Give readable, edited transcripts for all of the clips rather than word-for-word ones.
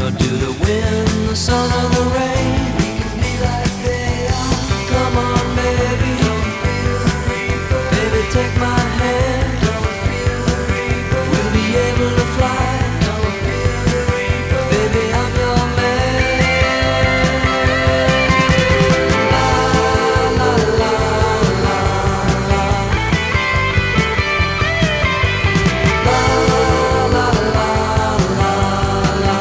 nor to the wind, the sun, or the rain. We can be like they are. Come on, baby, don't feel the reaper. Baby, take my hand, don't feel the reaper. We'll be able to fly, don't feel the reaper. Baby, I'm your man. La la la la la. La la la la la.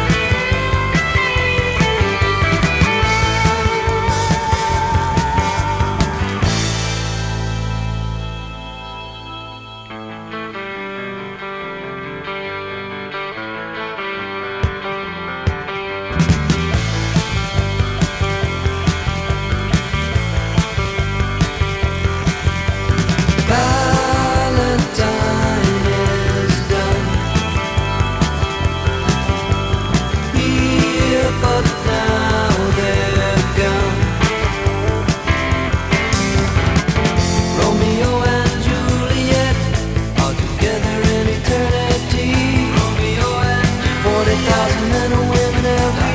Valentine is done here, but now they're gone. Romeo and Juliet are together in eternity. Romeo and 40,000 men and women every